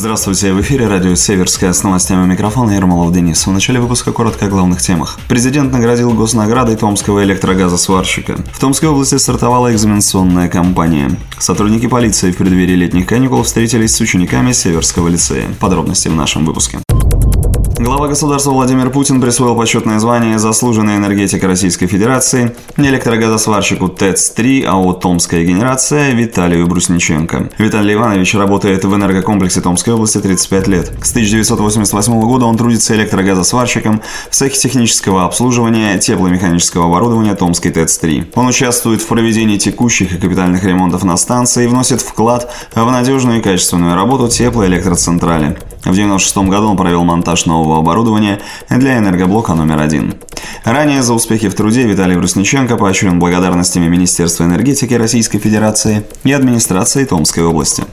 Здравствуйте, в эфире радио «Северская» с новостями микрофона Ермолов Денис. В начале выпуска коротко о главных темах. Президент наградил госнаградой томского электрогазосварщика. В Томской области стартовала экзаменационная кампания. Сотрудники полиции в преддверии летних каникул встретились с учениками Северского лицея. Подробности в нашем выпуске. Глава государства Владимир Путин присвоил почетное звание «Заслуженный энергетик Российской Федерации» электрогазосварщику ТЭЦ-3 АО «Томская генерация» Виталию Брусниченко. Виталий Иванович работает в энергокомплексе Томской области 35 лет. С 1988 года он трудится электрогазосварщиком в цехе технического обслуживания тепломеханического оборудования Томской ТЭЦ-3. Он участвует в проведении текущих и капитальных ремонтов на станции и вносит вклад в надежную и качественную работу теплоэлектроцентрали. В 1996 году он провел монтаж нового оборудования для энергоблока номер 1. Ранее за успехи в труде Виталий Брусниченко поощрен благодарностями Министерства энергетики Российской Федерации и администрации Томской области.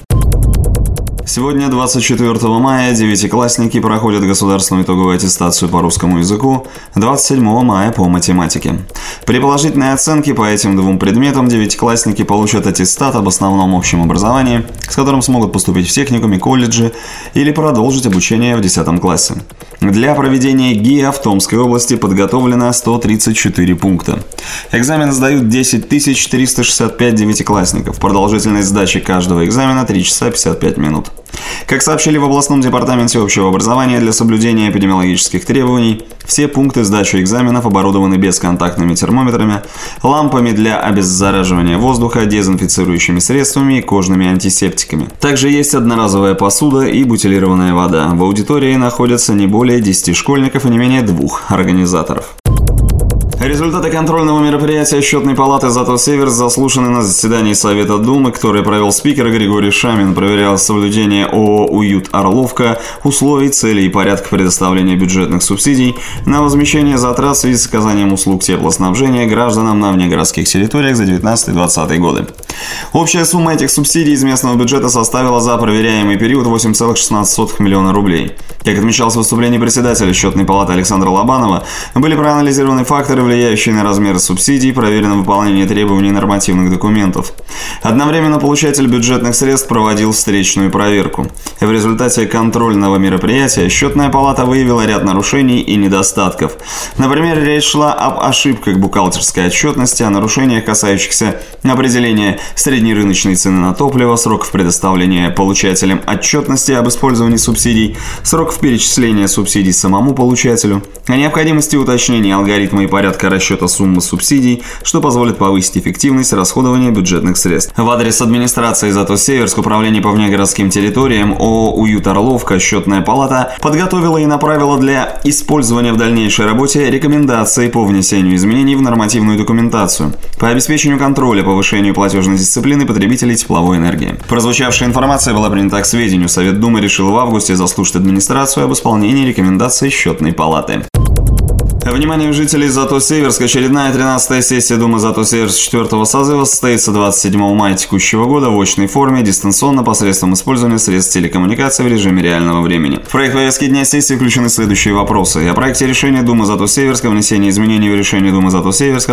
Сегодня, 24 мая, девятиклассники проходят государственную итоговую аттестацию по русскому языку, 27 мая по математике. При положительной оценке по этим двум предметам девятиклассники получат аттестат об основном общем образовании, с которым смогут поступить в техникуме, колледжи или продолжить обучение в 10 классе. Для проведения ГИА в Томской области подготовлено 134 пункта. Экзамен сдают 10 365 девятиклассников. Продолжительность сдачи каждого экзамена 3 часа 55 минут. Как сообщили в областном департаменте общего образования, для соблюдения эпидемиологических требований все пункты сдачи экзаменов оборудованы бесконтактными термометрами, лампами для обеззараживания воздуха, дезинфицирующими средствами и кожными антисептиками. Также есть одноразовая посуда и бутилированная вода. В аудитории находятся не более 10 школьников и не менее 2 организаторов. Результаты контрольного мероприятия Счетной палаты «Зато-Северск» заслушаны на заседании Совета Думы, который провел спикер Григорий Шамин, проверял соблюдение ООО «Уют Орловка» условий, целей и порядка предоставления бюджетных субсидий на возмещение затрат в связи с оказанием услуг теплоснабжения гражданам на внегородских территориях за 19-20 годы. Общая сумма этих субсидий из местного бюджета составила за проверяемый период 8,16 миллиона рублей. Как отмечалось в выступлении председателя Счетной палаты Александра Лобанова, были проанализированы факторы, влияющие на размеры субсидий, проверено выполнение требований нормативных документов. Одновременно получатель бюджетных средств проводил встречную проверку. В результате контрольного мероприятия Счетная палата выявила ряд нарушений и недостатков. Например, речь шла об ошибках бухгалтерской отчетности, о нарушениях, касающихся определения среднерыночной цены на топливо, сроков предоставления получателям отчетности об использовании субсидий, сроков перечисления субсидий самому получателю, о необходимости уточнения алгоритма и порядка расчета суммы субсидий, что позволит повысить эффективность расходования бюджетных средств. В адрес администрации «Зато-Северск» Управление по внегородским территориям ООО «Уют Орловка» Счетная палата подготовила и направила для использования в дальнейшей работе рекомендации по внесению изменений в нормативную документацию по обеспечению контроля, повышению платежной дисциплины потребителей тепловой энергии. Прозвучавшая информация была принята к сведению. Совет Думы решил в августе заслушать администрацию об исполнении рекомендаций Счетной палаты. Внимание жителей Зато-Северск. Очередная 13-я сессия Думы Зато-Северск 4-го созыва состоится 27 мая текущего года в очной форме, дистанционно, посредством использования средств телекоммуникации в режиме реального времени. В проект повестки дня сессии включены следующие вопросы. О проекте решения Думы Зато-Северска о внесении изменений в решение Думы Зато-Северска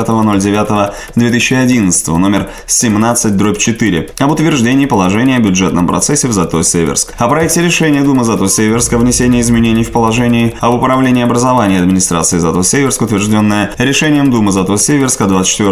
29.09.2011, номер 17/4, об утверждении положения о бюджетном процессе в Зато-Северск. О проекте решения Думы Зато-Северска о внесении изменений в положении об управлении образования администрации Зато-Северск, утвержденное решением Думы Зато-Северска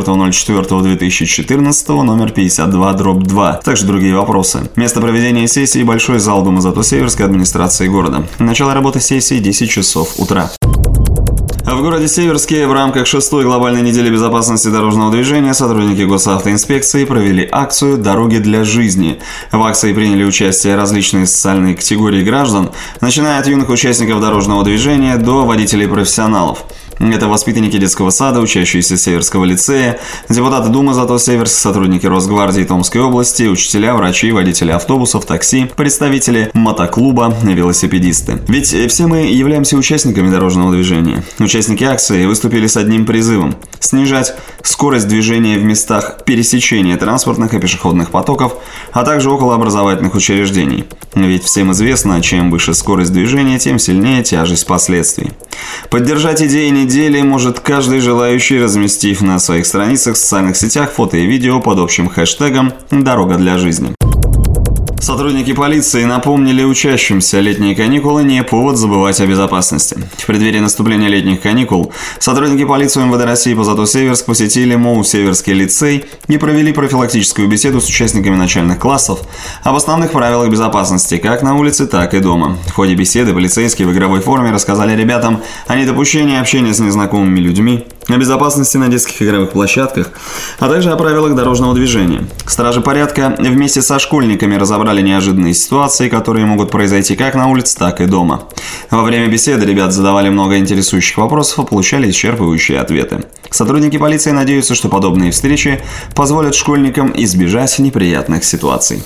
24.04.2014, номер 52/2. Также другие вопросы. Место проведения сессии – Большой зал Думы Зато-Северской администрации города. Начало работы сессии 10 часов утра. В городе Северске в рамках 6-й глобальной недели безопасности дорожного движения сотрудники госавтоинспекции провели акцию «Дороги для жизни». В акции приняли участие различные социальные категории граждан, начиная от юных участников дорожного движения до водителей-профессионалов. Это воспитанники детского сада, учащиеся Северского лицея, депутаты Думы Зато-Северск, сотрудники Росгвардии Томской области, учителя, врачи, водители автобусов, такси, представители мотоклуба, велосипедисты. Ведь все мы являемся участниками дорожного движения. Участники акции выступили с одним призывом – снижать скорость движения в местах пересечения транспортных и пешеходных потоков, а также около образовательных учреждений. Ведь всем известно, чем выше скорость движения, тем сильнее тяжесть последствий. Поддержать идеи недели может каждый желающий, разместив на своих страницах в социальных сетях фото и видео под общим хэштегом «Дорога для жизни». Сотрудники полиции напомнили учащимся: летние каникулы не повод забывать о безопасности. В преддверии наступления летних каникул сотрудники полиции МВД России по ЗАТО Северск посетили МОУ «Северский лицей» и провели профилактическую беседу с участниками начальных классов об основных правилах безопасности как на улице, так и дома. В ходе беседы полицейские в игровой форме рассказали ребятам о недопущении общения с незнакомыми людьми, о безопасности на детских игровых площадках, а также о правилах дорожного движения. Стражи порядка вместе со школьниками разобрали неожиданные ситуации, которые могут произойти как на улице, так и дома. Во время беседы ребят задавали много интересующих вопросов и получали исчерпывающие ответы. Сотрудники полиции надеются, что подобные встречи позволят школьникам избежать неприятных ситуаций.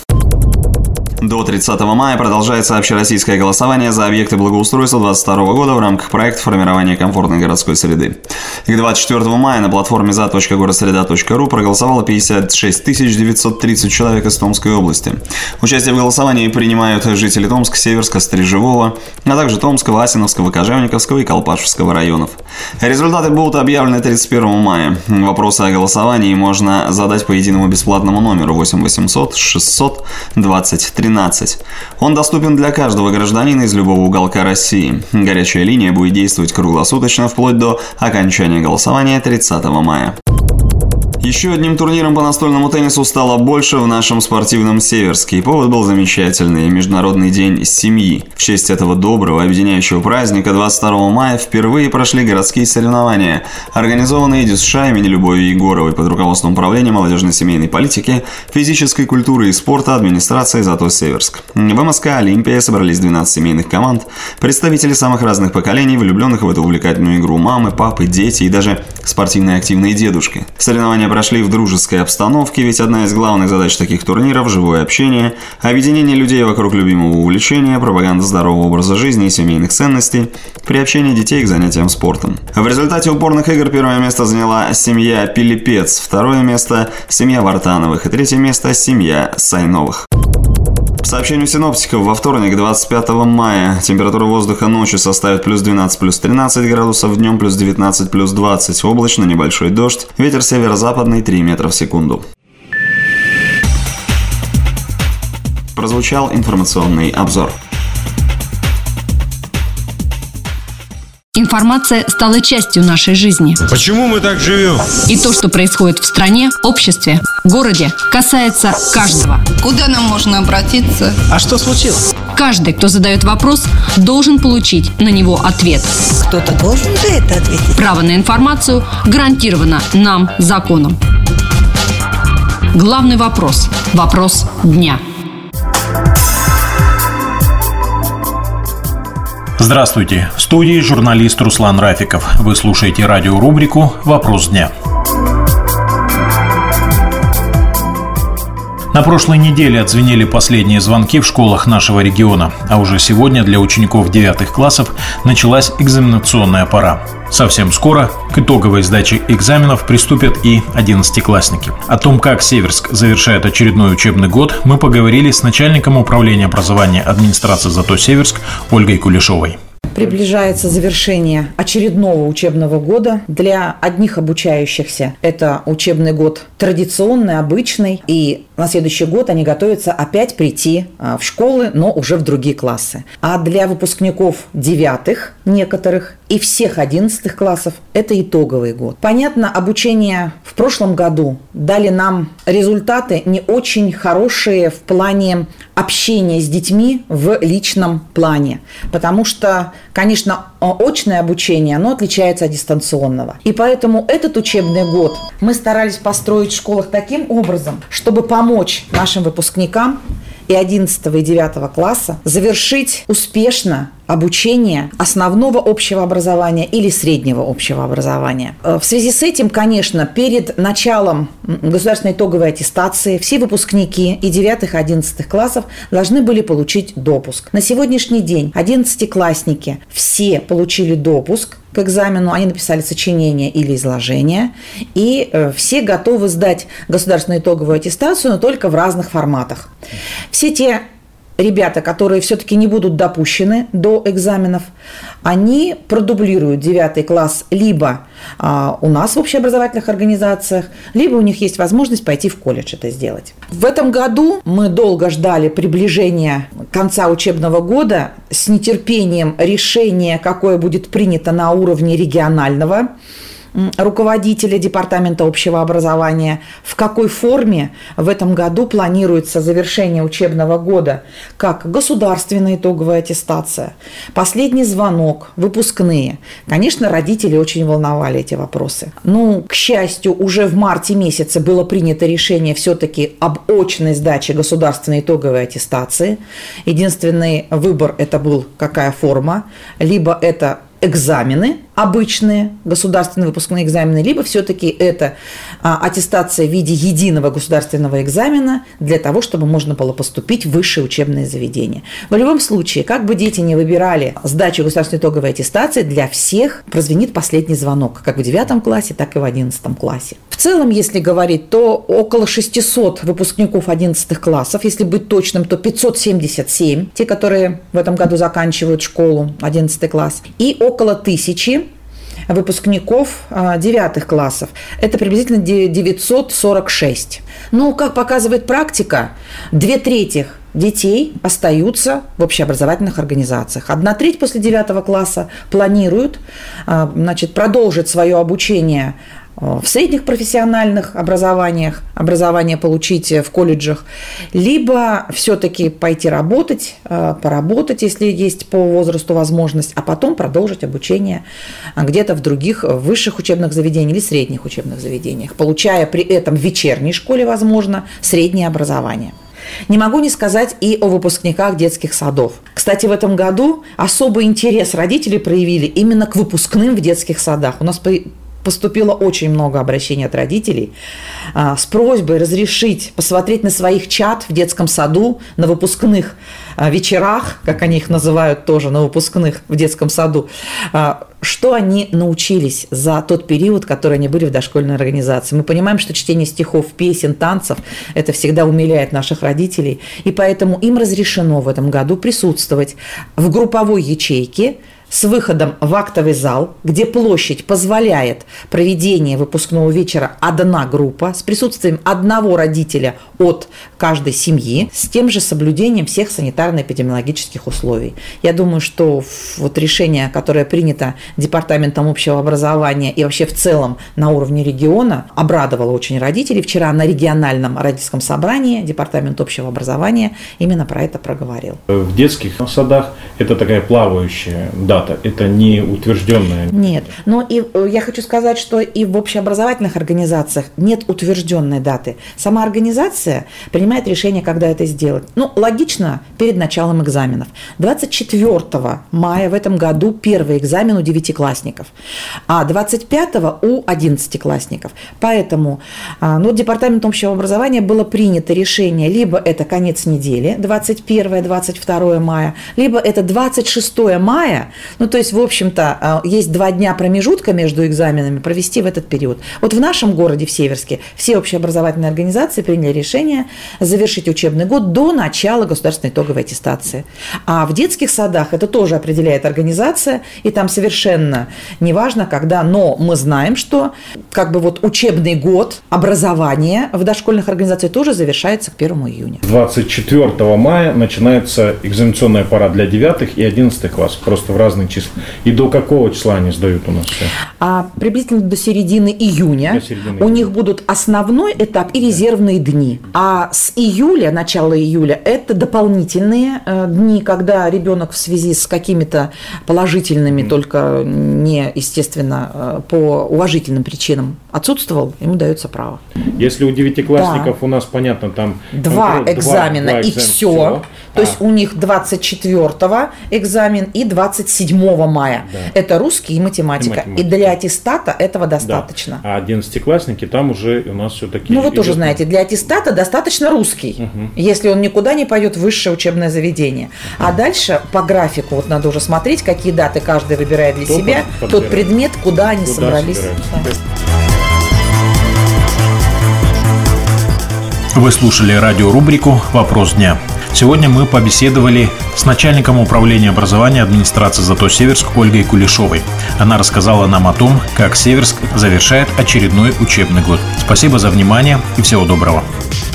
До 30 мая продолжается общероссийское голосование за объекты благоустройства 2022 года в рамках проекта формирования комфортной городской среды. К 24 мая на платформе za.городсреда.ру проголосовало 56 930 человек из Томской области. Участие в голосовании принимают жители Томска, Северска, Стрежевого, а также Томского, Асиновского, Кожевниковского и Колпашевского районов. Результаты будут объявлены 31 мая. Вопросы о голосовании можно задать по единому бесплатному номеру 8 800 600 20 13. Он доступен для каждого гражданина из любого уголка России. Горячая линия будет действовать круглосуточно вплоть до окончания голосования 30 мая. Еще одним турниром по настольному теннису стало больше в нашем спортивном Северске. И повод был замечательный – Международный день семьи. В честь этого доброго, объединяющего праздника 22 мая впервые прошли городские соревнования, организованные ДЮСШ имени Любови Егоровой под руководством Управления молодежной семейной политики, физической культуры и спорта администрации ЗАТО Северск. В МСК «Олимпия» собрались 12 семейных команд, представители самых разных поколений, влюбленных в эту увлекательную игру: мамы, папы, дети и даже спортивные активные дедушки. Соревнования прошли в дружеской обстановке, ведь одна из главных задач таких турниров – живое общение, объединение людей вокруг любимого увлечения, пропаганда здорового образа жизни и семейных ценностей, приобщение детей к занятиям спортом. В результате упорных игр первое место заняла семья Пилипец, второе место – семья Вартановых и третье место – семья Сайновых. По сообщению синоптиков, во вторник, 25 мая, температура воздуха ночью составит плюс 12, плюс 13 градусов, днем плюс 19, плюс 20, облачно, небольшой дождь, ветер северо-западный 3 метра в секунду. Прозвучал информационный обзор. Информация стала частью нашей жизни. Почему мы так живем? И то, что происходит в стране, обществе, городе, касается каждого. Куда нам можно обратиться? А что случилось? Каждый, кто задает вопрос, должен получить на него ответ. Кто-то должен за это ответить. Право на информацию гарантировано нам законом. Главный вопрос. Вопрос дня. Здравствуйте. В студии журналист Руслан Рафиков. Вы слушаете радиорубрику «Вопрос дня». На прошлой неделе отзвенели последние звонки в школах нашего региона, а уже сегодня для учеников 9 классов началась экзаменационная пора. Совсем скоро к итоговой сдаче экзаменов приступят и 11-классники. О том, как Северск завершает очередной учебный год, мы поговорили с начальником управления образования администрации ЗАТО Северск Ольгой Кулешовой. Приближается завершение очередного учебного года. Для одних обучающихся это учебный год традиционный, обычный, и на следующий год они готовятся опять прийти в школы, но уже в другие классы. А для выпускников 9 некоторых и всех 11 классов это итоговый год. Понятно, обучение в прошлом году дали нам результаты не очень хорошие в плане общения с детьми в личном плане, потому что, конечно, очное обучение, оно отличается от дистанционного. И поэтому этот учебный год мы старались построить в школах таким образом, чтобы помочь нашим выпускникам и 11 и 9 класса завершить успешно обучение основного общего образования или среднего общего образования. В связи с этим, конечно, перед началом государственной итоговой аттестации все выпускники и 9 и 11 классов должны были получить допуск. На сегодняшний день 11-классники все получили допуск к экзамену, они написали сочинение или изложение, и все готовы сдать государственную итоговую аттестацию, но только в разных форматах. Все те ребята, которые все-таки не будут допущены до экзаменов, они продублируют 9 класс либо у нас в общеобразовательных организациях, либо у них есть возможность пойти в колледж это сделать. В этом году мы долго ждали приближения конца учебного года, с нетерпением решения, какое будет принято на уровне регионального руководителя Департамента общего образования, в какой форме в этом году планируется завершение учебного года, как государственная итоговая аттестация, последний звонок, выпускные. Конечно, родители очень волновали эти вопросы. Но, к счастью, уже в марте месяце было принято решение все-таки об очной сдаче государственной итоговой аттестации. Единственный выбор это был какая форма, либо это экзамены обычные, государственные выпускные экзамены, либо все-таки это аттестация в виде единого государственного экзамена для того, чтобы можно было поступить в высшее учебное заведение. В любом случае, как бы дети не выбирали сдачу государственной итоговой аттестации, для всех прозвенит последний звонок, как в 9 классе, так и в 11 классе. В целом, если говорить, то около 600 выпускников 11 классов, если быть точным, то 577, те, которые в этом году заканчивают школу, 11 класс, и около 1000 выпускников 9 классов. Это приблизительно 946. Но, как показывает практика, 2/3 детей остаются в общеобразовательных организациях. 1/3 после 9 класса планируют продолжить свое обучение в средних профессиональных образованиях, образование получить в колледжах, либо все-таки пойти работать, поработать, если есть по возрасту возможность, а потом продолжить обучение где-то в других высших учебных заведениях или средних учебных заведениях, получая при этом в вечерней школе, возможно, среднее образование. Не могу не сказать и о выпускниках детских садов. Кстати, в этом году особый интерес родители проявили именно к выпускным в детских садах. У нас поступило очень много обращений от родителей с просьбой разрешить посмотреть на своих чад в детском саду на выпускных вечерах, как они их называют тоже, на выпускных в детском саду, что они научились за тот период, который они были в дошкольной организации. Мы понимаем, что чтение стихов, песен, танцев – это всегда умиляет наших родителей, и поэтому им разрешено в этом году присутствовать в групповой ячейке с выходом в актовый зал, где площадь позволяет проведение выпускного вечера одна группа с присутствием одного родителя от каждой семьи, с тем же соблюдением всех санитарно-эпидемиологических условий. Я думаю, что вот решение, которое принято Департаментом общего образования и вообще в целом на уровне региона, обрадовало очень родителей. Вчера на региональном родительском собрании Департамент общего образования именно про это проговорил. В детских садах это такая плавающая дата. Это не утвержденная. Нет. Но и я хочу сказать, что и в общеобразовательных организациях нет утвержденной даты. Сама организация принимает решение, когда это сделать. Логично, перед началом экзаменов. 24 мая в этом году первый экзамен у 9-классников, а 25 у 11-классников. Поэтому Департаментом общего образования было принято решение, либо это конец недели, 21-22 мая, либо это 26 мая, то есть, в общем-то, есть 2 дня промежутка между экзаменами, провести в этот период. Вот в нашем городе, в Северске, все общеобразовательные организации приняли решение завершить учебный год до начала государственной итоговой аттестации. А в детских садах это тоже определяет организация, и там совершенно неважно, когда, но мы знаем, что учебный год образования в дошкольных организациях тоже завершается к 1 июня. 24 мая начинается экзаменационная пора для 9 и 11 классов, просто в разные числа. И до какого числа они сдают у нас все? Приблизительно до середины июня. У них будут основной этап и резервные дни. А с июля, начала июля, это дополнительные дни, когда ребенок в связи с какими-то положительными, только не, естественно, по уважительным причинам отсутствовал, ему дается право. Если у 9-классников у нас, понятно, там 2 экзамена и все. То есть у них 24-го экзамен и 27 мая. Да. Это русский и математика. И для аттестата этого достаточно. Да. А 11-классники там уже у нас все-таки... вы тоже знаете, для аттестата достаточно русский, если он никуда не пойдет в высшее учебное заведение. А дальше по графику надо уже смотреть, какие даты каждый выбирает для себя, тот предмет, куда они собрались. Вы слушали радиорубрику «Вопрос дня». Сегодня мы побеседовали с начальником управления образования администрации ЗАТО Северск Ольгой Кулешовой. Она рассказала нам о том, как Северск завершает очередной учебный год. Спасибо за внимание и всего доброго.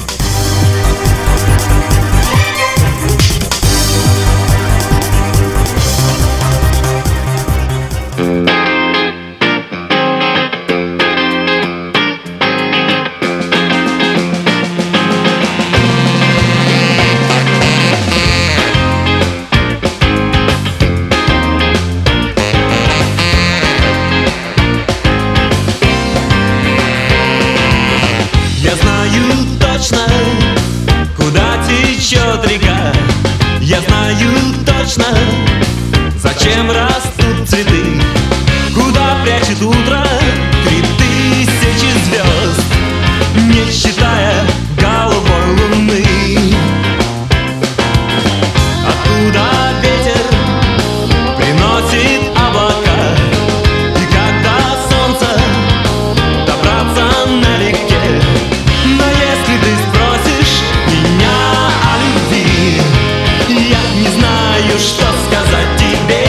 Я знаю точно, куда течет река. Я знаю точно, зачем растут цветы. Куда прячет утро 3000 звезд, не считая голубой луны. Откуда ветер приносит облака, и когда солнце добраться налегке. Но если ты спросишь меня о любви, я не знаю, что сказать тебе.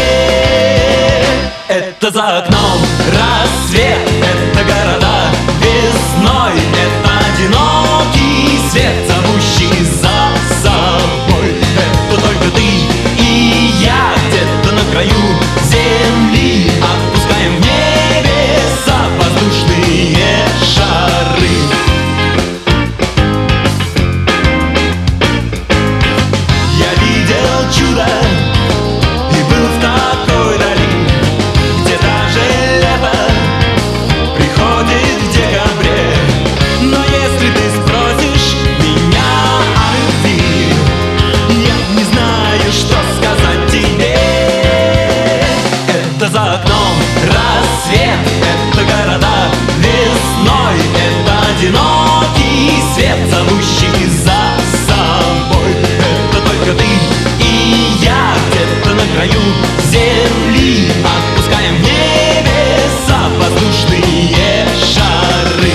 Это за окном рассвет, это города весной, это одинокий свет, зовущий за собой. Это только ты и я где-то на краю земли, отпускаем в небеса воздушные шары. Я видел чудо и был в такой дали, где даже лето приходит в декабре. Но если ты спросишь меня о любви, я не знаю, что сказать тебе. Это за окном рассвет, это города весной, это одинокий свет, зовущий за собой. Это только ты и я где-то на краю земли, отпускаем в небеса воздушные шары.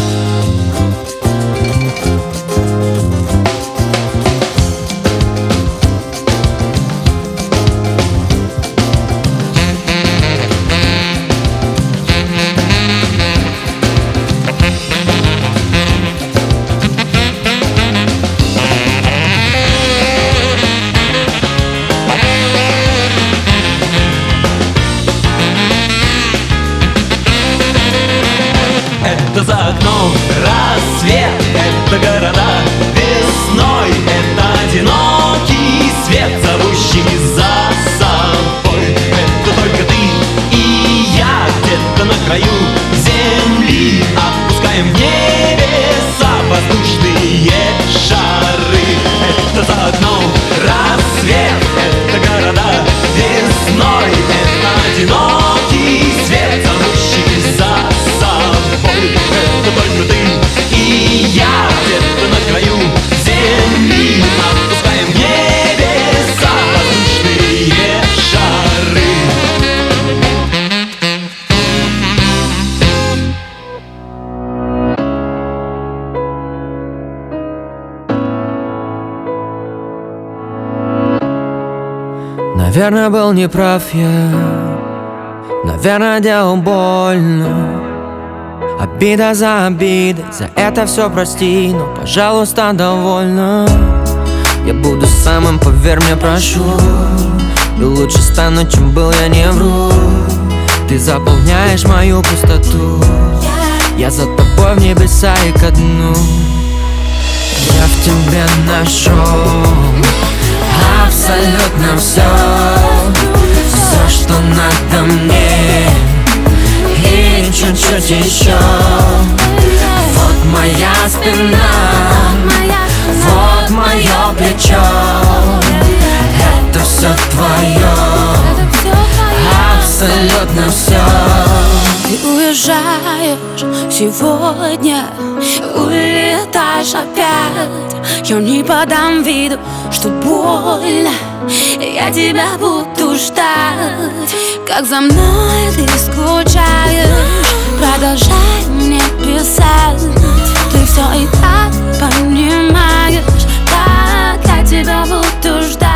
Это за окном рассвет, это города весной, это одинокий свет, зовущий за собой. Это только ты и я где-то на краю земли, отпускаем в небеса воздушные шары. Это за окном рассвет, это города весной, это одинокий свет, зовущий за собой. Это только ты и я где-то на краю земли, отпускаем в небеса воздушные шары. Наверное, был неправ я, наверное, делал больно. Обида за обидой, за это все прости, но, пожалуйста, довольно. Я буду самым, поверь мне, прошу, и лучше стану, чем был, я не вру. Ты заполняешь мою пустоту, я за тобой в небеса и ко дну. Я в тебе нашел абсолютно все, все, что надо мне, и чуть-чуть еще. Вот моя спина, вот мое плечо, это все твое, абсолютно все. Ты уезжаешь сегодня, улетаешь опять. Я не подам виду, что больно, я тебя буду ждать. Как за мной ты скучаешь, продолжай мне писать. Ты все и так понимаешь, как я тебя буду ждать.